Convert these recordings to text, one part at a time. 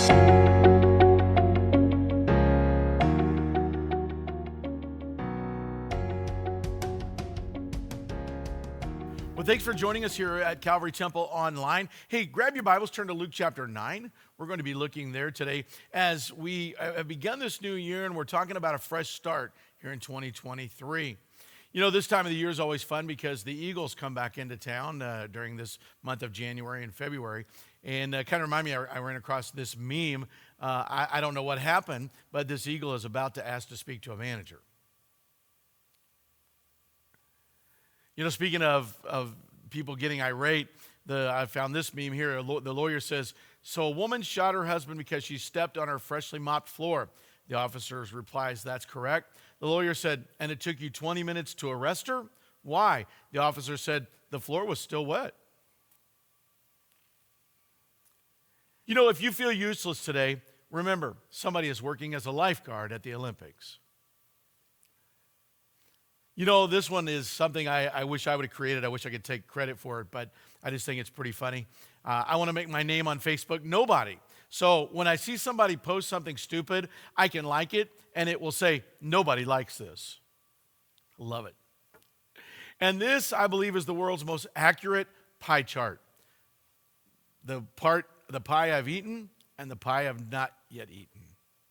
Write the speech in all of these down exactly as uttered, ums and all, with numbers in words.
Well, thanks for joining us here at Calvary Temple Online. Hey, grab your Bibles, turn to Luke chapter nine. We're going to be looking there today as we have begun this new year, and we're talking about a fresh start here in twenty twenty-three. You know, this time of the year is always fun because the Eagles come back into town uh, during this month of January and February. And uh, kind of remind me, I, I ran across this meme. Uh, I, I don't know what happened, but this Eagle is about to ask to speak to a manager. You know, speaking of, of people getting irate, the, I found this meme here. The lawyer says, so a woman shot her husband because she stepped on her freshly mopped floor. The officer replies, that's correct. The lawyer said, and it took you twenty minutes to arrest her? Why? The officer said, the floor was still wet. You know, if you feel useless today, remember, somebody is working as a lifeguard at the Olympics. You know, this one is something I, I wish I would have created. I wish I could take credit for it, but I just think it's pretty funny. Uh, I want to make my name on Facebook nobody. So when I see somebody post something stupid, I can like it, and it will say, nobody likes this. Love it. And this, I believe, is the world's most accurate pie chart. The part, the pie I've eaten and the pie I've not yet eaten.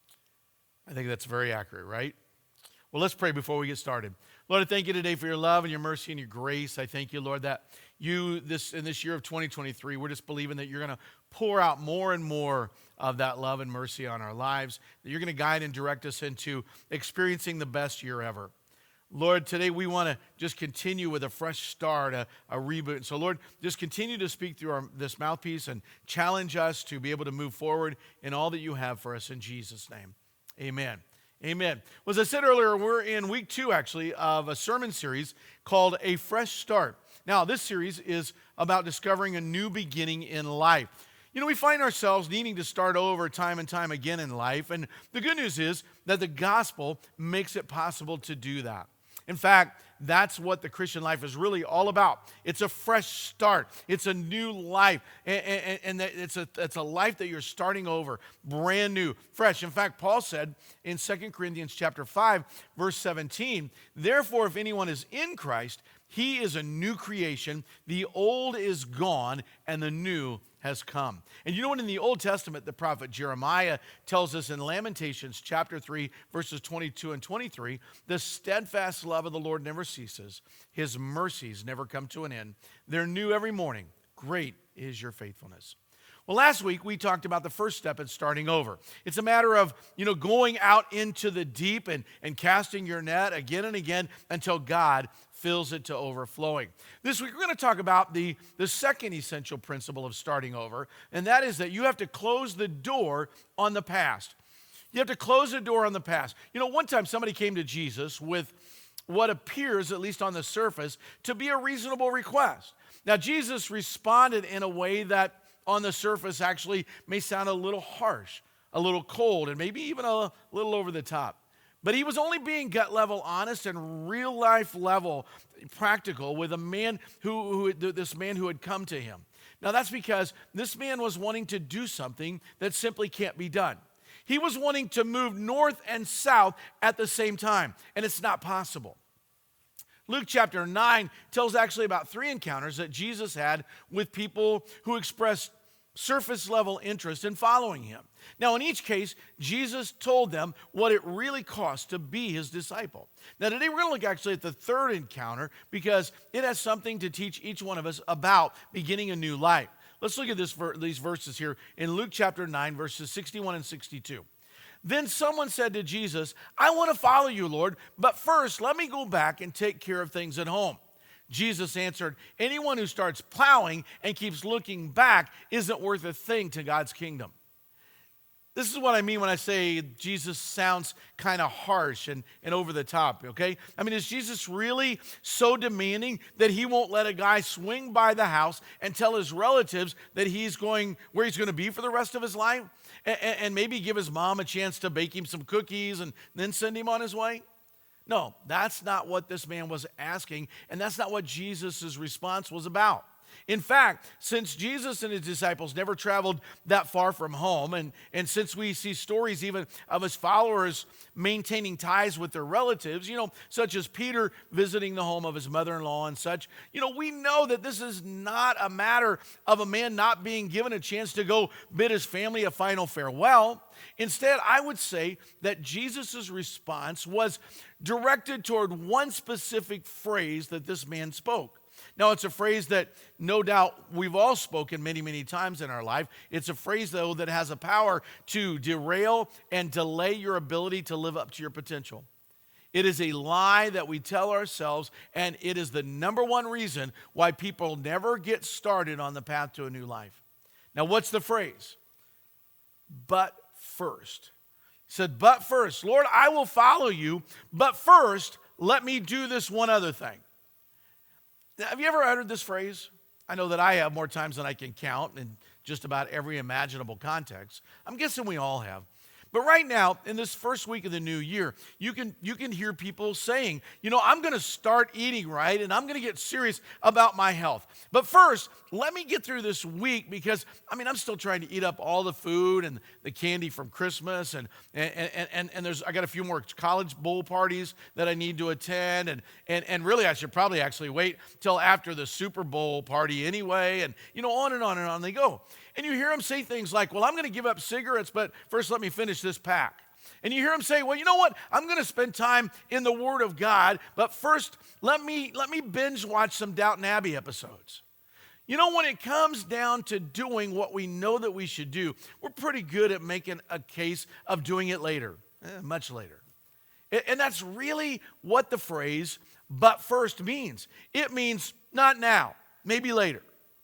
I think that's very accurate, right? Well, let's pray before we get started. Lord, I thank you today for your love and your mercy and your grace. I thank you, Lord, that you, this in this year of twenty twenty-three, we're just believing that you're going to pour out more and more of that love and mercy on our lives, that you're going to guide and direct us into experiencing the best year ever. Lord, today we want to just continue with a fresh start, a, a reboot. And so, Lord, just continue to speak through our, this mouthpiece and challenge us to be able to move forward in all that you have for us in Jesus' name. Amen. Amen. Well, as I said earlier, we're in week two, actually, of a sermon series called A Fresh Start. Now, this series is about discovering a new beginning in life. You know, we find ourselves needing to start over time and time again in life, and the good news is that the gospel makes it possible to do that. In fact, that's what the Christian life is really all about. It's a fresh start. It's a new life. And, and, and it's, a, it's a life that you're starting over, brand new, fresh. In fact, Paul said in Second Corinthians chapter five, verse seventeen, therefore, if anyone is in Christ, he is a new creation. The old is gone and the new has come. And you know what, in the Old Testament, the prophet Jeremiah tells us in Lamentations chapter three, verses twenty-two and twenty-three, the steadfast love of the Lord never ceases. His mercies never come to an end. They're new every morning. Great is your faithfulness. Well, last week we talked about the first step in starting over. It's a matter of, you know, going out into the deep and, and casting your net again and again until God fills it to overflowing. This week we're going to talk about the, the second essential principle of starting over, and that is that you have to close the door on the past. You have to close the door on the past. You know, one time somebody came to Jesus with what appears, at least on the surface, to be a reasonable request. Now, Jesus responded in a way that on the surface actually may sound a little harsh, a little cold, and maybe even a little over the top. But he was only being gut level honest and real life level practical with a man who, who this man who had come to him. Now that's because this man was wanting to do something that simply can't be done. He was wanting to move north and south at the same time, and it's not possible. Luke chapter nine tells actually about three encounters that Jesus had with people who expressed surface level interest in following him. Now, in each case, Jesus told them what it really costs to be his disciple. Now, today we're going to look actually at the third encounter because it has something to teach each one of us about beginning a new life. Let's look at this, these verses here in Luke chapter nine, verses sixty-one and sixty-two. Then someone said to Jesus, I want to follow you, Lord, but first let me go back and take care of things at home. Jesus answered, anyone who starts plowing and keeps looking back isn't worth a thing to God's kingdom. This is what I mean when I say Jesus sounds kind of harsh and, and over the top, okay? I mean, is Jesus really so demanding that he won't let a guy swing by the house and tell his relatives that he's going, where he's going to be for the rest of his life? And, and maybe give his mom a chance to bake him some cookies and then send him on his way? No, that's not what this man was asking, and that's not what Jesus' response was about. In fact, since Jesus and his disciples never traveled that far from home, and, and since we see stories even of his followers maintaining ties with their relatives, you know, such as Peter visiting the home of his mother-in-law and such, you know, we know that this is not a matter of a man not being given a chance to go bid his family a final farewell. Instead, I would say that Jesus' response was directed toward one specific phrase that this man spoke. Now, it's a phrase that no doubt we've all spoken many, many times in our life. It's a phrase, though, that has a power to derail and delay your ability to live up to your potential. It is a lie that we tell ourselves, and it is the number one reason why people never get started on the path to a new life. Now, what's the phrase? But first. He said, but first, Lord, I will follow you, but first, let me do this one other thing. Now, have you ever uttered this phrase? I know that I have more times than I can count in just about every imaginable context. I'm guessing we all have. But right now, in this first week of the new year, you can, you can hear people saying, you know, I'm going to start eating right, and I'm going to get serious about my health. But first, let me get through this week because, I mean, I'm still trying to eat up all the food and the candy from Christmas, and and and, and, and there's I got a few more college bowl parties that I need to attend, and, and, and really I should probably actually wait till after the Super Bowl party anyway, and, you know, on and on and on they go. And you hear them say things like, well, I'm going to give up cigarettes, but first let me finish this pack. And you hear them say, well, you know what? I'm going to spend time in the Word of God, but first let me, let me binge watch some Downton Abbey episodes. You know, when it comes down to doing what we know that we should do, we're pretty good at making a case of doing it later, eh, much later. And that's really what the phrase, but first means. It means not now, maybe later.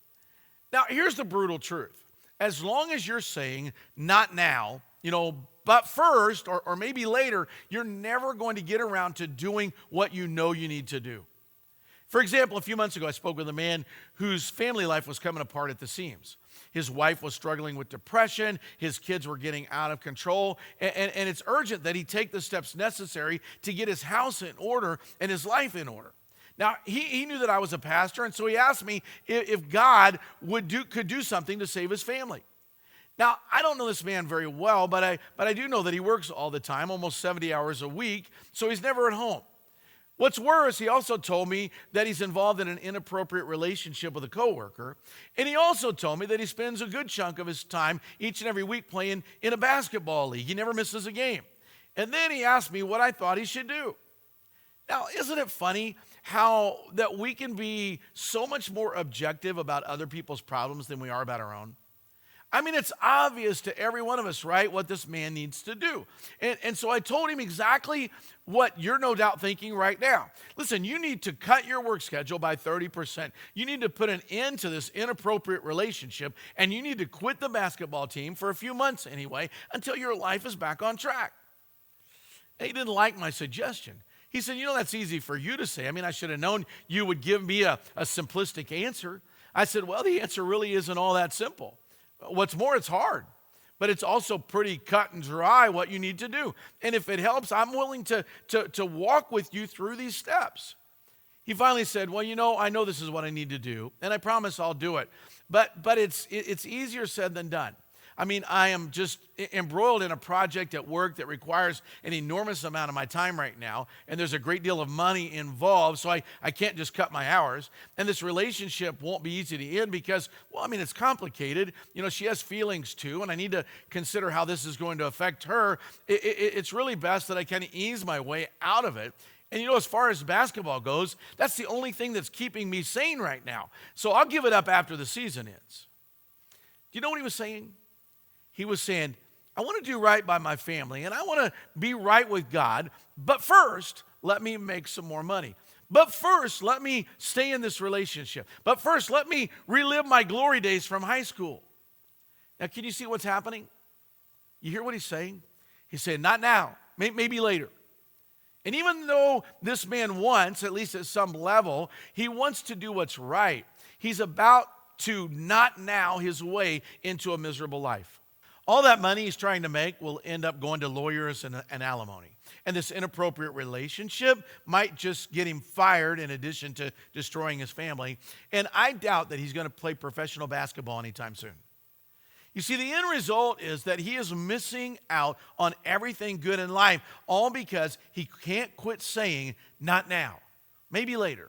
Now, here's the brutal truth. As long as you're saying, not now, you know, but first, or, or maybe later, you're never going to get around to doing what you know you need to do. For example, a few months ago, I spoke with a man whose family life was coming apart at the seams. His wife was struggling with depression. His kids were getting out of control. And, and, and it's urgent that he take the steps necessary to get his house in order and his life in order. Now, he, he knew that I was a pastor, and so he asked me if, if God would do, could do something to save his family. Now, I don't know this man very well, but I, but I do know that he works all the time, almost seventy hours a week, so he's never at home. What's worse, he also told me that he's involved in an inappropriate relationship with a coworker, and he also told me that he spends a good chunk of his time each and every week playing in a basketball league. He never misses a game. And then he asked me what I thought he should do. Now, isn't it funny how that we can be so much more objective about other people's problems than we are about our own? I mean, it's obvious to every one of us, right, what this man needs to do. And, and so I told him exactly what you're no doubt thinking right now. Listen, you need to cut your work schedule by thirty percent. You need to put an end to this inappropriate relationship, and you need to quit the basketball team for a few months anyway until your life is back on track. He didn't like my suggestion. He said, you know, that's easy for you to say. I mean, I should have known you would give me a, a simplistic answer. I said, well, the answer really isn't all that simple. What's more, it's hard, but it's also pretty cut and dry what you need to do. And if it helps, I'm willing to, to, to walk with you through these steps. He finally said, well, you know, I know this is what I need to do, and I promise I'll do it. But, but it's, it's easier said than done. I mean, I am just embroiled in a project at work that requires an enormous amount of my time right now, and there's a great deal of money involved, so I, I can't just cut my hours. And this relationship won't be easy to end because, well, I mean, it's complicated. You know, she has feelings too, and I need to consider how this is going to affect her. It, it, it's really best that I kind of ease my way out of it. And you know, as far as basketball goes, that's the only thing that's keeping me sane right now. So I'll give it up after the season ends. Do you know what he was saying? He was saying, I want to do right by my family, and I want to be right with God, but first, let me make some more money. But first, let me stay in this relationship. But first, let me relive my glory days from high school. Now, can you see what's happening? You hear what he's saying? He's saying, not now, maybe later. And even though this man wants, at least at some level, he wants to do what's right, he's about to not now his way into a miserable life. All that money he's trying to make will end up going to lawyers and, and alimony. And this inappropriate relationship might just get him fired in addition to destroying his family. And I doubt that he's going to play professional basketball anytime soon. You see, the end result is that he is missing out on everything good in life, all because he can't quit saying, not now, maybe later.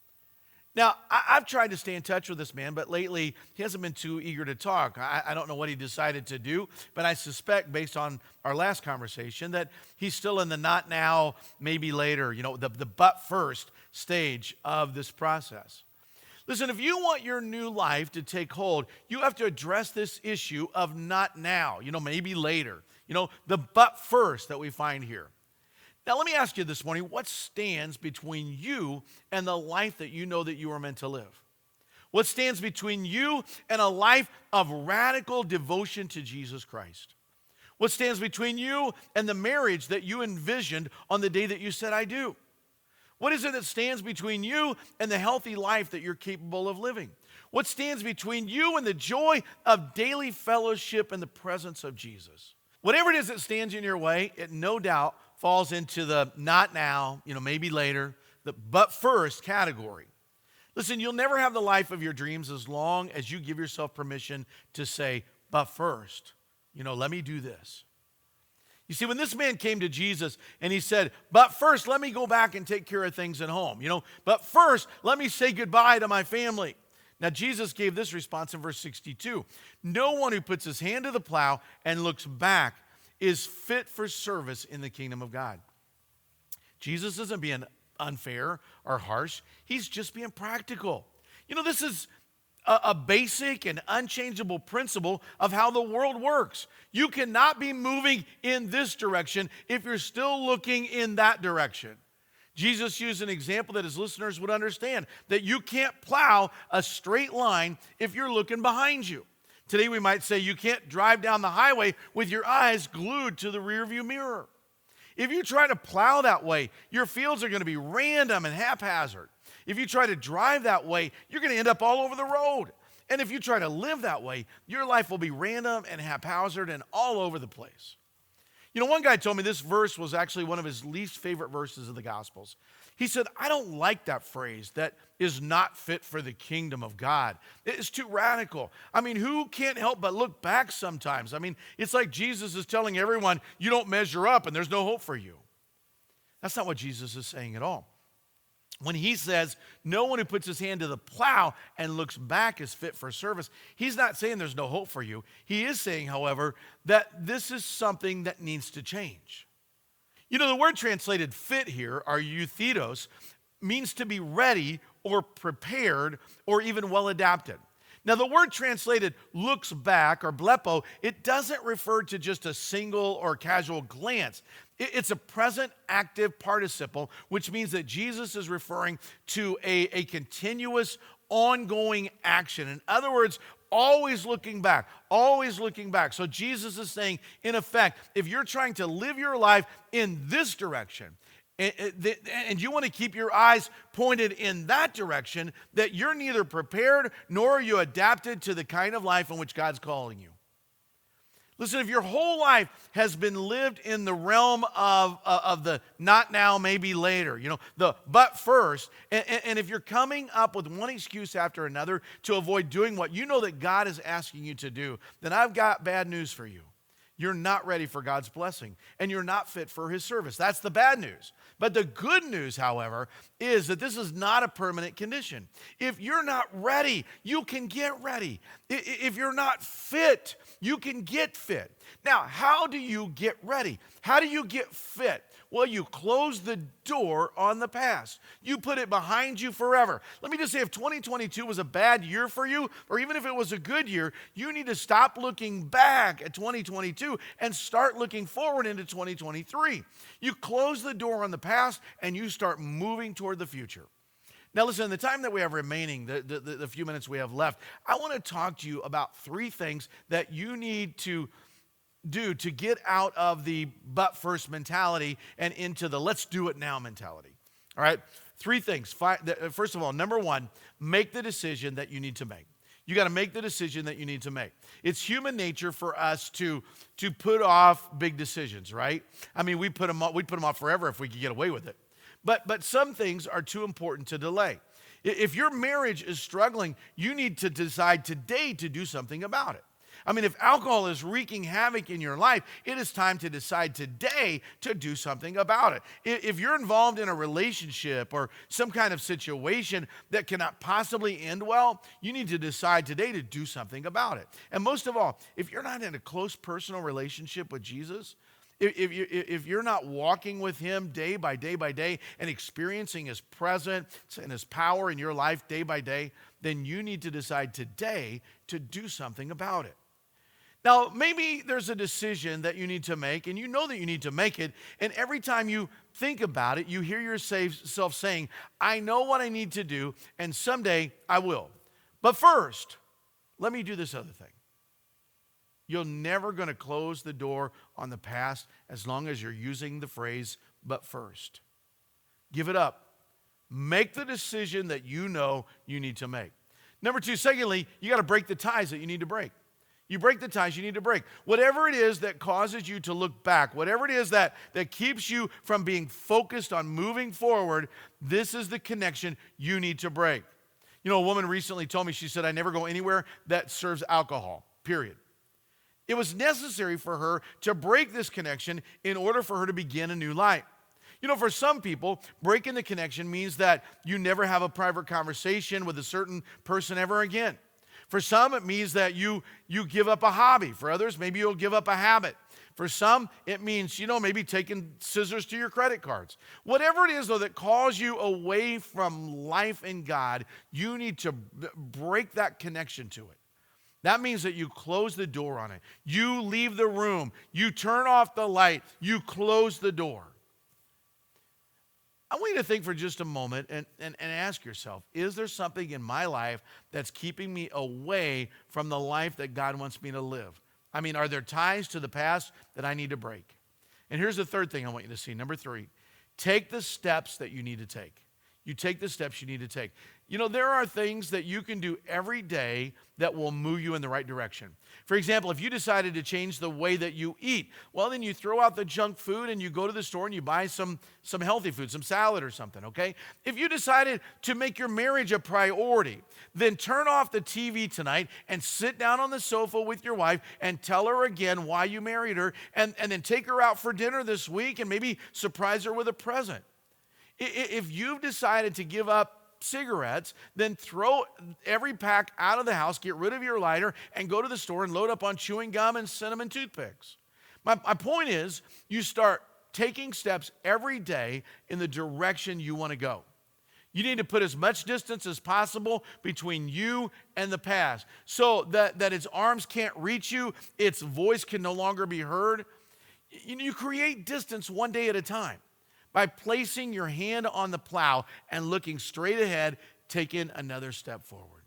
Now, I, I've tried to stay in touch with this man, but lately he hasn't been too eager to talk. I, I don't know what he decided to do, but I suspect, based on our last conversation, that he's still in the not now, maybe later, you know, the, the but first stage of this process. Listen, if you want your new life to take hold, you have to address this issue of not now, you know, maybe later, you know, the but first that we find here. Now, let me ask you this morning, what stands between you and the life that you know that you are meant to live? What stands between you and a life of radical devotion to Jesus Christ? What stands between you and the marriage that you envisioned on the day that you said, I do? What is it that stands between you and the healthy life that you're capable of living? What stands between you and the joy of daily fellowship in the presence of Jesus? Whatever it is that stands in your way, it no doubt falls into the not now, you know, maybe later, the but first category. Listen, you'll never have the life of your dreams as long as you give yourself permission to say, but first, you know, let me do this. You see, when this man came to Jesus and he said, but first, let me go back and take care of things at home. You know, but first, let me say goodbye to my family. Now, Jesus gave this response in verse sixty-two. No one who puts his hand to the plow and looks back is fit for service in the kingdom of God. Jesus isn't being unfair or harsh. He's just being practical. You know, this is a, a basic and unchangeable principle of how the world works. You cannot be moving in this direction if you're still looking in that direction. Jesus used an example that his listeners would understand, that you can't plow a straight line if you're looking behind you. Today we might say you can't drive down the highway with your eyes glued to the rearview mirror. If you try to plow that way, your fields are going to be random and haphazard. If you try to drive that way, you're going to end up all over the road. And if you try to live that way, your life will be random and haphazard and all over the place. You know, one guy told me this verse was actually one of his least favorite verses of the Gospels. He said, I don't like that phrase, that is not fit for the kingdom of God. It's too radical. I mean, who can't help but look back sometimes? I mean, it's like Jesus is telling everyone, you don't measure up and there's no hope for you. That's not what Jesus is saying at all. When he says, no one who puts his hand to the plow and looks back is fit for service, he's not saying there's no hope for you. He is saying, however, that this is something that needs to change. You know, the word translated fit here, or euthetos, means to be ready or prepared or even well adapted. Now, the word translated looks back, or blepo, it doesn't refer to just a single or casual glance. It's a present active participle, which means that Jesus is referring to a, a continuous, ongoing action. In other words, always looking back, always looking back. So Jesus is saying, in effect, if you're trying to live your life in this direction, and you want to keep your eyes pointed in that direction, that you're neither prepared nor are you adapted to the kind of life in which God's calling you. Listen, if your whole life has been lived in the realm of, uh, of the not now, maybe later, you know, the but first, and, and if you're coming up with one excuse after another to avoid doing what you know that God is asking you to do, then I've got bad news for you. You're not ready for God's blessing, and you're not fit for his service. That's the bad news. But the good news, however, is that this is not a permanent condition. If you're not ready, you can get ready. If you're not fit, you can get fit. Now, how do you get ready? How do you get fit? Well, you close the door on the past. You put it behind you forever. Let me just say, if twenty twenty-two was a bad year for you, or even if it was a good year, you need to stop looking back at twenty twenty-two and start looking forward into twenty twenty-three. You close the door on the past and you start moving toward the future. Now listen, in the time that we have remaining, the, the, the few minutes we have left, I want to talk to you about three things that you need to do to get out of the but first mentality and into the let's do it now mentality. All right, three things. First of all, number one, make the decision that you need to make. You got to make the decision that you need to make. It's human nature for us to, to put off big decisions, right? I mean, we put them off, we'd put them off forever if we could get away with it. But, but some things are too important to delay. If your marriage is struggling, you need to decide today to do something about it. I mean, if alcohol is wreaking havoc in your life, it is time to decide today to do something about it. If you're involved in a relationship or some kind of situation that cannot possibly end well, you need to decide today to do something about it. And most of all, if you're not in a close personal relationship with Jesus, If, you, if you're not walking with him day by day by day and experiencing his presence and his power in your life day by day, then you need to decide today to do something about it. Now, maybe there's a decision that you need to make, and you know that you need to make it, and every time you think about it, you hear yourself saying, I know what I need to do, and someday I will. But first, let me do this other thing. You're never going to close the door on the past as long as you're using the phrase, but first. Give it up. Make the decision that you know you need to make. Number two, secondly, you got to break the ties that you need to break. You break the ties you need to break. Whatever it is that causes you to look back, whatever it is that, that keeps you from being focused on moving forward, this is the connection you need to break. You know, a woman recently told me, she said, I never go anywhere that serves alcohol, period. It was necessary for her to break this connection in order for her to begin a new life. You know, for some people, breaking the connection means that you never have a private conversation with a certain person ever again. For some, it means that you, you give up a hobby. For others, maybe you'll give up a habit. For some, it means, you know, maybe taking scissors to your credit cards. Whatever it is, though, that calls you away from life in God, you need to break that connection to it. That means that you close the door on it. You leave the room. You turn off the light. You close the door. I want you to think for just a moment and, and, and ask yourself, is there something in my life that's keeping me away from the life that God wants me to live? I mean, are there ties to the past that I need to break? And here's the third thing I want you to see. Number three, take the steps that you need to take. You take the steps you need to take. You know, there are things that you can do every day that will move you in the right direction. For example, if you decided to change the way that you eat, well, then you throw out the junk food and you go to the store and you buy some, some healthy food, some salad or something, okay? If you decided to make your marriage a priority, then turn off the T V tonight and sit down on the sofa with your wife and tell her again why you married her, and, and then take her out for dinner this week and maybe surprise her with a present. If you've decided to give up cigarettes, then throw every pack out of the house, get rid of your lighter, and go to the store and load up on chewing gum and cinnamon toothpicks. My, my point is, you start taking steps every day in the direction you want to go. You need to put as much distance as possible between you and the past so that, that its arms can't reach you, its voice can no longer be heard. You, you create distance one day at a time. By placing your hand on the plow and looking straight ahead, taking another step forward.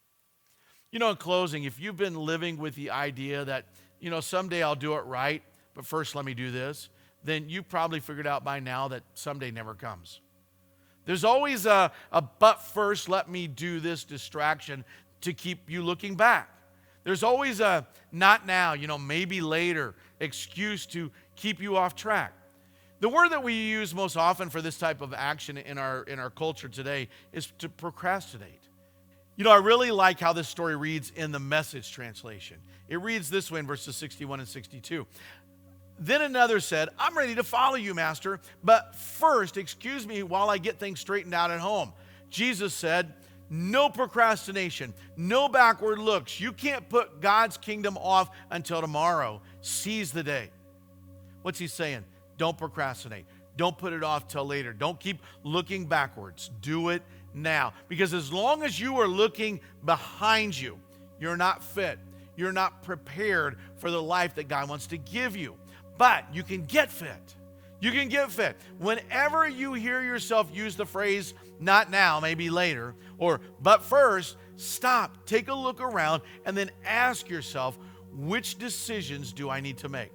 You know, in closing, if you've been living with the idea that, you know, someday I'll do it right, but first let me do this, then you've probably figured out by now that someday never comes. There's always a, a but first let me do this distraction to keep you looking back. There's always a not now, you know, maybe later excuse to keep you off track. The word that we use most often for this type of action in our, in our culture today is to procrastinate. You know, I really like how this story reads in the Message translation. It reads this way in verses sixty-one and sixty-two. Then another said, I'm ready to follow you, Master, but first, excuse me while I get things straightened out at home. Jesus said, no procrastination, no backward looks. You can't put God's kingdom off until tomorrow. Seize the day. What's he saying? Don't procrastinate. Don't put it off till later. Don't keep looking backwards. Do it now. Because as long as you are looking behind you, you're not fit. You're not prepared for the life that God wants to give you. But you can get fit. You can get fit. Whenever you hear yourself use the phrase, not now, maybe later, or but first, stop, take a look around, and then ask yourself, which decisions do I need to make?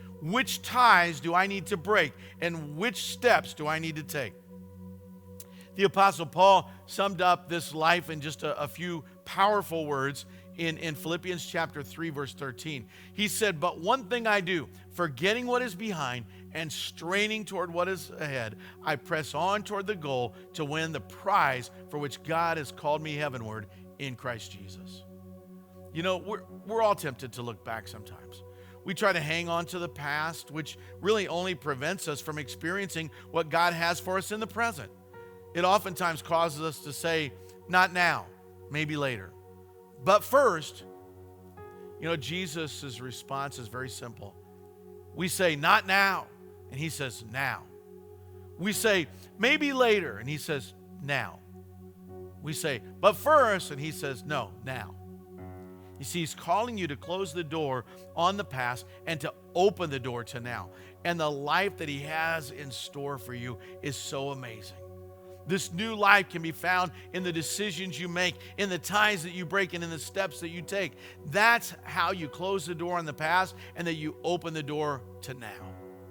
Which ties do I need to break? And which steps do I need to take? The Apostle Paul summed up this life in just a, a few powerful words in, in Philippians chapter three, verse thirteen. He said, "But one thing I do, forgetting what is behind and straining toward what is ahead, I press on toward the goal to win the prize for which God has called me heavenward in Christ Jesus." You know, we're, we're all tempted to look back sometimes. We try to hang on to the past, which really only prevents us from experiencing what God has for us in the present. It oftentimes causes us to say, not now, maybe later. But first, you know, Jesus' response is very simple. We say, not now, and he says, now. We say, maybe later, and he says, now. We say, but first, and he says, no, now. You see, he's calling you to close the door on the past and to open the door to now. And the life that he has in store for you is so amazing. This new life can be found in the decisions you make, in the ties that you break, and in the steps that you take. That's how you close the door on the past and that you open the door to now.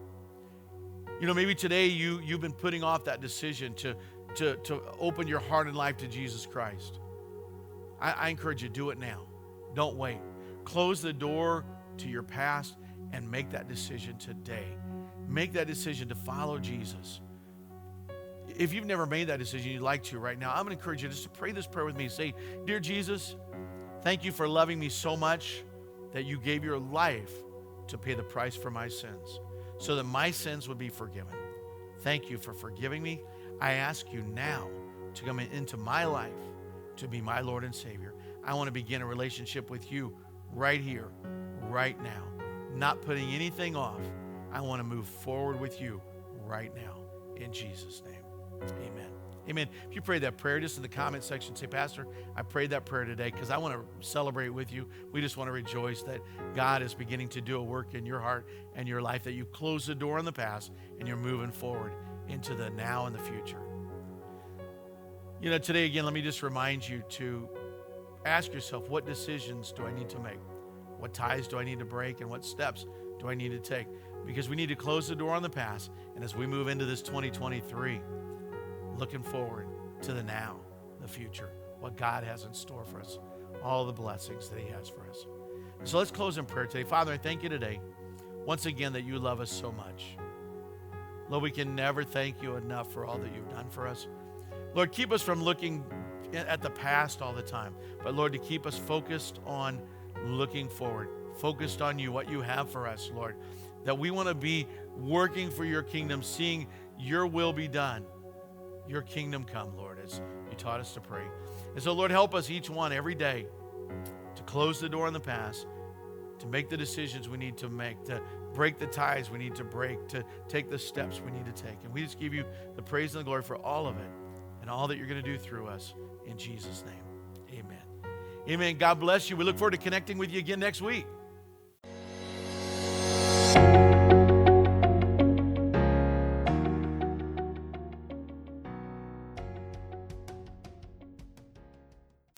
You know, maybe today you, you've been putting off that decision to, to, to open your heart and life to Jesus Christ. I, I encourage you, do it now. Don't wait. Close the door to your past and make that decision today. Make that decision to follow Jesus. If you've never made that decision, you'd like to right now, I'm going to encourage you just to pray this prayer with me. Say, "Dear Jesus, thank you for loving me so much that you gave your life to pay the price for my sins so that my sins would be forgiven. Thank you for forgiving me. I ask you now to come into my life to be my Lord and Savior. I want to begin a relationship with you right here, right now, not putting anything off. I want to move forward with you right now. In Jesus' name, amen." Amen. If you prayed that prayer, just in the comment section, say, "Pastor, I prayed that prayer today," because I want to celebrate with you. We just want to rejoice that God is beginning to do a work in your heart and your life, that you close the door on the past and you're moving forward into the now and the future. You know, today, again, let me just remind you to ask yourself, what decisions do I need to make? What ties do I need to break? And what steps do I need to take? Because we need to close the door on the past. And as we move into this twenty twenty-three, looking forward to the now, the future, what God has in store for us, all the blessings that he has for us. So let's close in prayer today. Father, I thank you today, once again, that you love us so much. Lord, we can never thank you enough for all that you've done for us. Lord, keep us from looking at the past all the time. But Lord, to keep us focused on looking forward, focused on you, what you have for us, Lord. That we want to be working for your kingdom, seeing your will be done, your kingdom come, Lord, as you taught us to pray. And so, Lord, help us each one every day to close the door on the past, to make the decisions we need to make, to break the ties we need to break, to take the steps we need to take. And we just give you the praise and the glory for all of it and all that you're going to do through us. In Jesus' name, amen. Amen. God bless you. We look forward to connecting with you again next week.